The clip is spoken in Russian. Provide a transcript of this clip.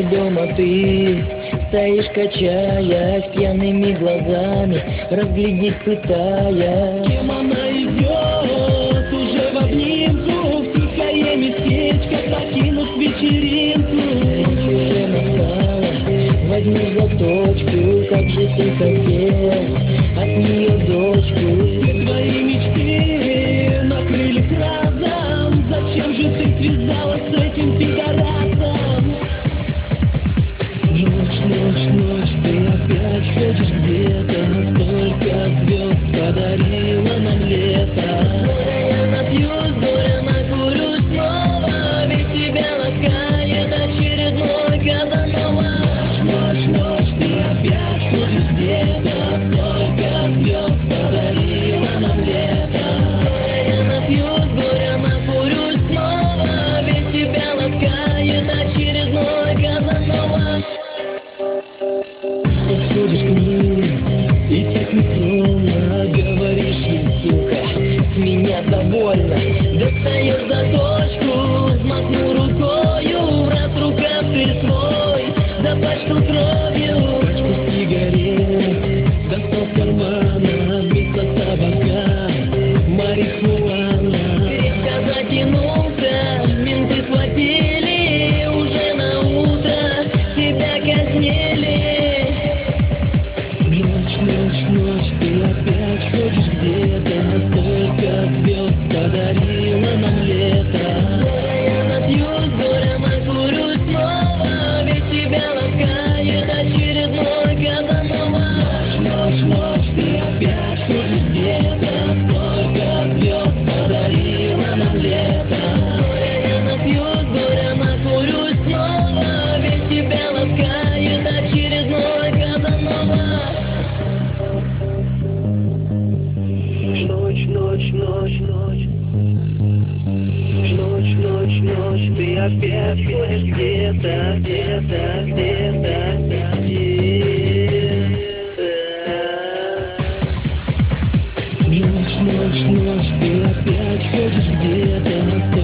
дома ты стоишь, качаясь, пьяными глазами разглядеть пытаясь. С кем она идет уже в обнимку, в тихое местечко, покинув вечеринку. Ночь уже настала, возьми заточку, как же ты хотел от нее дочку. Все твои мечты накрылись разом, зачем же ты связалась с этим пидорасом? Ночь, ночь, ночь, ты опять ходишь где-то, столько звезд подарила нам лето. Я напьюсь, горя накурю снова, ведь тебя ласкает очередной Казанова. Ночь, ночь, ночь, ты опять ходишь где-то, столько звезд подарила нам лето. Я напьюсь, горя накурю снова, ведь тебя ласкает очередной Казанова. Подходишь к ней и так нескромно говоришь ей, сука, с меня довольно. Достаешь заточку, взмахнул рукою, в раз рукав ты свой запачкал кровью. Пачку сигарет достал с кармана, вместо табака марихуана. Крепко затянулся, менты схватили, уже на утро тебя казнили. Ночь, ночь, ночь, ты опять ходишь где-то, столько звезд подарила нам лето. Я напьюсь, горя накурю снова, ведь тебя ласкает очередной Казанова. Ночь, ночь, ночь, ты опять ходишь где-то, столько звезд подарила нам лето. Я напьюсь, горя накурю снова, ведь тебя ласкает очередной Казанова. Ночь, ночь, ночь, ночь. Ночь, ночь, ночь, ты опять ходишь где-то, где-то, где-то, где-то. Ночь, ночь, ночь, ты опять ходишь где-то.